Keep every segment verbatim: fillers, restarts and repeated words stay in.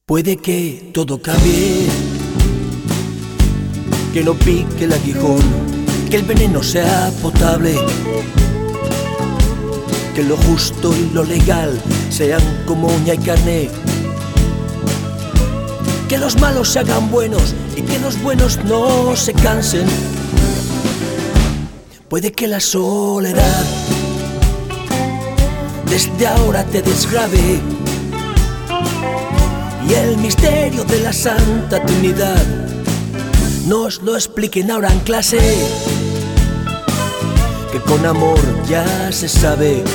Puede que todo cambie, que no pique el aguijón, que el veneno sea potable, que lo justo y lo legal sean como uña y carne, que los malos se hagan buenos y que los buenos no se cansen. Puede que la soledad desde ahora te desgrabe y el misterio de la Santa Trinidad nos lo expliquen ahora en clase, que con amor ya se sabe.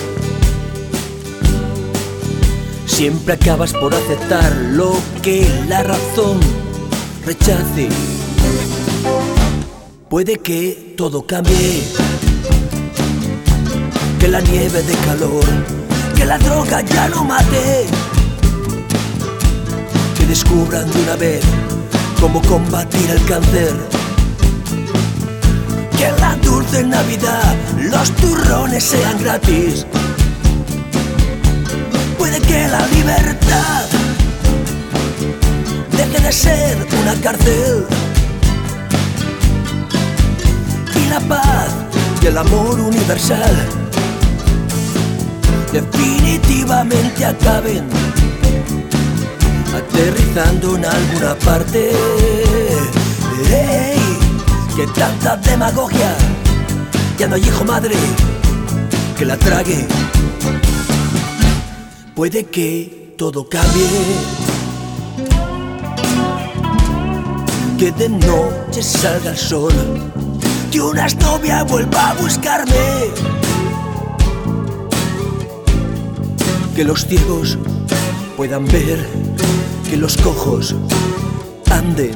Siempre acabas por aceptar lo que la razón rechace. Puede que todo cambie, que la nieve de calor, que la droga ya no mate, que descubran de una vez cómo combatir el cáncer, que en la dulce Navidad los turrones sean gratis. Puede que la libertad deje de ser una cárcel y la paz y el amor universal definitivamente acaben aterrizando en alguna parte. ¡Ey! Que tanta demagogia, ya no hay hijo madre que la trague. Puede que todo cambie, que de noche salga el sol, que una novia vuelva a buscarme, que los ciegos puedan ver, que los cojos anden,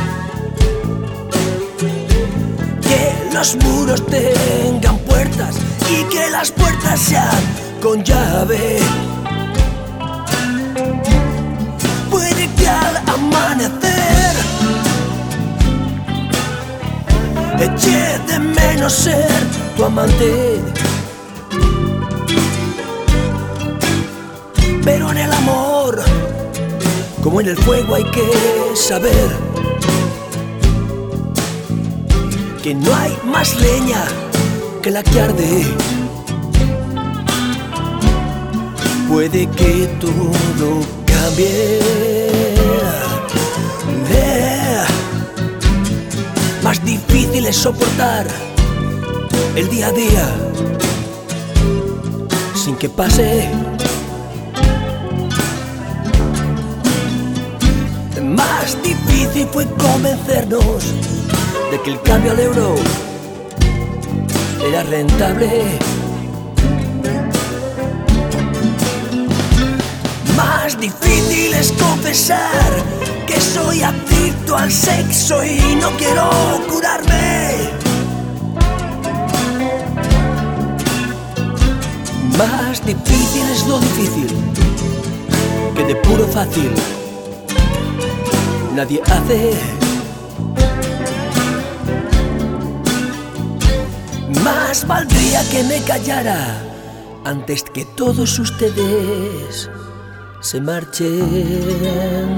que los muros tengan puertas y que las puertas sean con llave. Puede que al amanecer eche de menos ser tu amante, pero en el amor, como en el fuego, hay que saber que no hay más leña que la que arde. Puede que todo cambie, eh. Más difícil es soportar el día a día sin que pase. Más difícil fue convencernos de que el cambio al euro era rentable. Más difícil es confesar que soy adicto al sexo y no quiero curarme. Más difícil es lo difícil, que de puro fácil nadie hace. Más valdría que me callara antes que todos ustedes se marchen.